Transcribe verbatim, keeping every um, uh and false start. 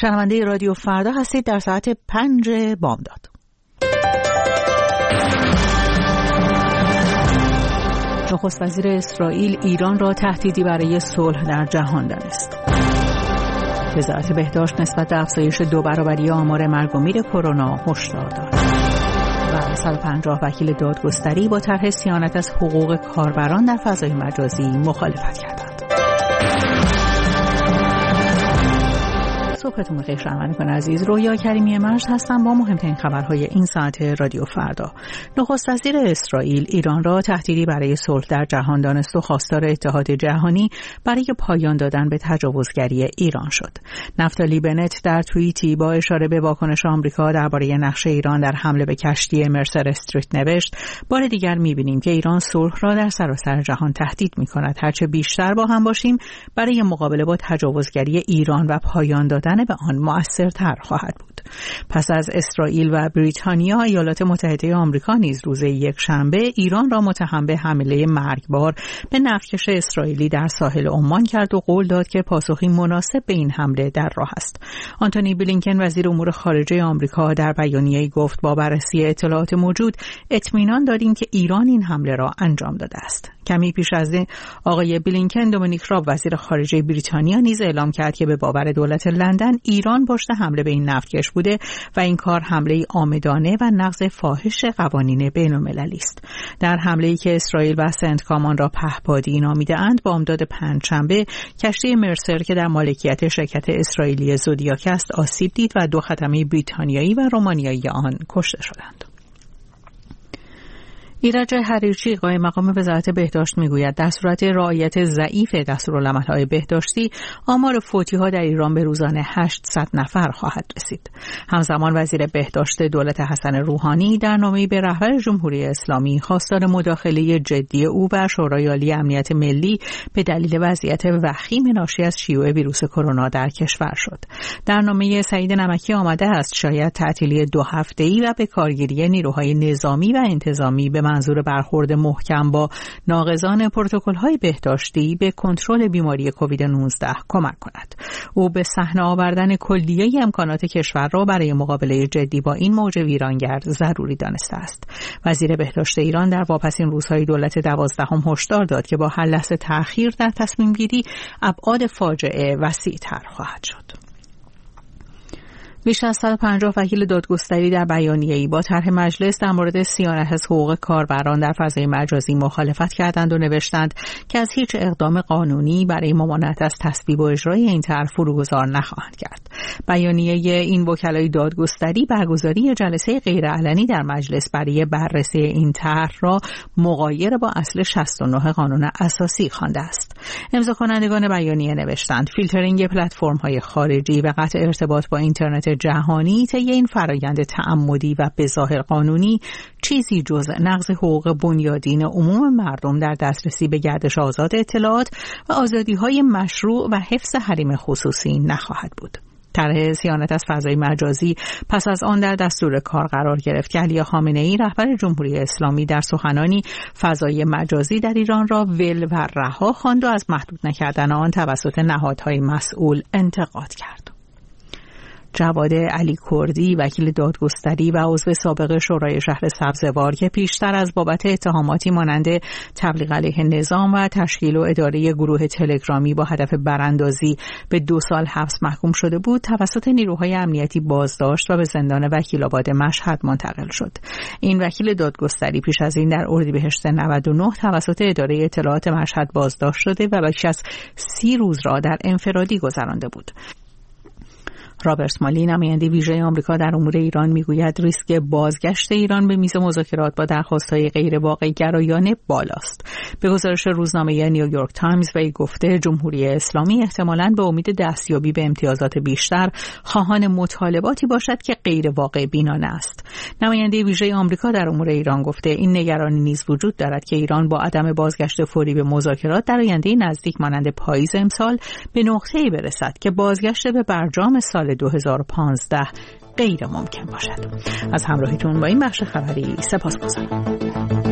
شنونده رادیو فردا هستید در ساعت پنج بامداد. نخست وزیر اسرائیل ایران را تهدیدی برای صلح در جهان دانست. وزارت بهداشت نسبت به افزایش دو برابری آمار مرگ و میر کرونا هشدار داد. و صد و پنجاه وکیل دادگستری با طرح صیانت از حقوق کاربران در فضای مجازی مخالفت کردند. صبحتون بخیر شنوندگان عزیز، رویا کریمی مرز هستم با مهمترین خبرهای این ساعت رادیو فردا. نخست وزیر اسرائیل ایران را تهدیدی برای صلح در جهان دانست و خواستار اتحاد جهانی برای پایان دادن به تجاوزگری ایران شد. نفتالی بنت در توییتی با اشاره به واکنش آمریکا درباره نقش ایران در حمله به کشتی مرسر استریت نوشت: بار دیگر می‌بینیم که ایران صلح را در سراسر جهان تهدید می‌کند. هرچه بیشتر با هم باشیم برای مقابله با تجاوزگری ایران و پایان دادن به آن مؤثرتر خواهد بود. پس از اسرائیل و بریتانیا، ایالات متحده آمریکا نیز روز یک شنبه ایران را متهم به حمله مرگبار به نفتکش اسرائیلی در ساحل عمان کرد و قول داد که پاسخی مناسب به این حمله در راه است. آنتونی بلینکن وزیر امور خارجه آمریکا در بیانیه‌ای گفت: با بررسی اطلاعات موجود اطمینان داریم که ایران این حمله را انجام داده است. کمی پیش از این آقای بلینکن دومینیک راب وزیر خارجه بریتانیا نیز اعلام کرد که به باور دولت لندن ایران پشت حمله به این نفتکش بوده و این کار حمله عامدانه و نقض فاحش قوانین بین‌المللی است. در حمله‌ای که اسرائیل و سنتکام آن را پهپادی نامیده‌اند، بامداد پنجشنبه کشتی مرسر که در مالکیت شرکت اسرائیلی زودیاک است آسیب دید و دو خدمه بریتانیایی و رومانیایی آن کشته شدند. ایرج حریرچی قائم مقام وزارت بهداشت میگوید در صورت رعایت ضعیف دستورالعمل‌های بهداشتی آمار فوتی‌ها در ایران به روزانه هشتصد نفر خواهد رسید. همزمان وزیر بهداشت دولت حسن روحانی در نامه‌ای به رهبر جمهوری اسلامی خواستار مداخله جدی او و شورای عالی امنیت ملی به دلیل وضعیت وخیم ناشی از شیوع ویروس کرونا در کشور شد. در نامه سعید نمکی آمده است شاید تعطیلی دو هفته‌ای و به کارگیری نیروهای نظامی و انتظامی به منظور برخورد محکم با ناقضان پروتکل‌های بهداشتی به کنترل بیماری کووید نوزده کمک کند. او به صحنه آوردن کلیه امکانات کشور را برای مقابله جدی با این موج ویرانگر ضروری دانسته است. وزیر بهداشت ایران در واپسین روزهای دولت دوازدهم هشدار داد که با هر لحظه تأخیر در تصمیم گیری ابعاد فاجعه وسیع‌تر خواهد شد. بیش از صد و پنجاه وکیل دادگستری در بیانیه‌ای با طرح مجلس در مورد صیانت از حقوق کاربران در فضای مجازی مخالفت کردند و نوشتند که از هیچ اقدام قانونی برای ممانعت از تصویب و اجرای این طرح فروگذار نخواهند کرد. بیانیه این وکلای دادگستری برگزاری جلسه غیرعلنی در مجلس برای بررسی این طرح را مغایر با اصل شصت و نه قانون اساسی خوانده است. امضا کنندگان بیانیه نوشتند فیلترینگ پلتفرم‌های خارجی و قطع ارتباط با اینترنت جهانی طی این فرایند تعمدی و بظاهر قانونی چیزی جز نقض حقوق بنیادین عموم مردم در دسترسی به گردش آزاد اطلاعات و آزادی‌های مشروع و حفظ حریم خصوصی نخواهد بود. طرح صیانت از فضای مجازی پس از آن در دستور کار قرار گرفت که علی خامنه‌ای رهبر جمهوری اسلامی در سخنانی فضای مجازی در ایران را ول و رها خواند و از محدود نکردن آن توسط نهادهای مسئول انتقاد کرد. جواد علی کردی وکیل دادگستری و عضو سابق شورای شهر سبزوار که پیشتر از بابت اتهاماتی مانند تبلیغ علیه نظام و تشکیل و اداره گروه تلگرامی با هدف براندازی به دو سال حبس محکوم شده بود، توسط نیروهای امنیتی بازداشت و به زندان وکیل‌آباد مشهد منتقل شد. این وکیل دادگستری پیش از این در اردیبهشت نود و نه توسط اداره اطلاعات مشهد بازداشت شده و بیش از سی روز را در انفرادی گذرانده بود. رابرت مالی نماینده ویژه آمریکا در امور ایران میگوید ریسک بازگشت ایران به میز مذاکرات با درخواست‌های غیر واقع گرایانه بالاست. به گزارش روزنامه نیویورک تایمز وی گفته جمهوری اسلامی احتمالاً به امید دستیابی به امتیازات بیشتر خواهان مطالباتی باشد که غیر واقع بینانه است. نماینده ویژه آمریکا در امور ایران گفته این نگرانی نیز وجود دارد که ایران با عدم بازگشت فوری به مذاکرات در آینده نزدیک مانند پاییز امسال به نقطه‌ای برسد که بازگشت به برجام سال دو هزار و پانزده غیر ممکن باشد. از همراهیتون با این بخش خبری سپاسگزارم.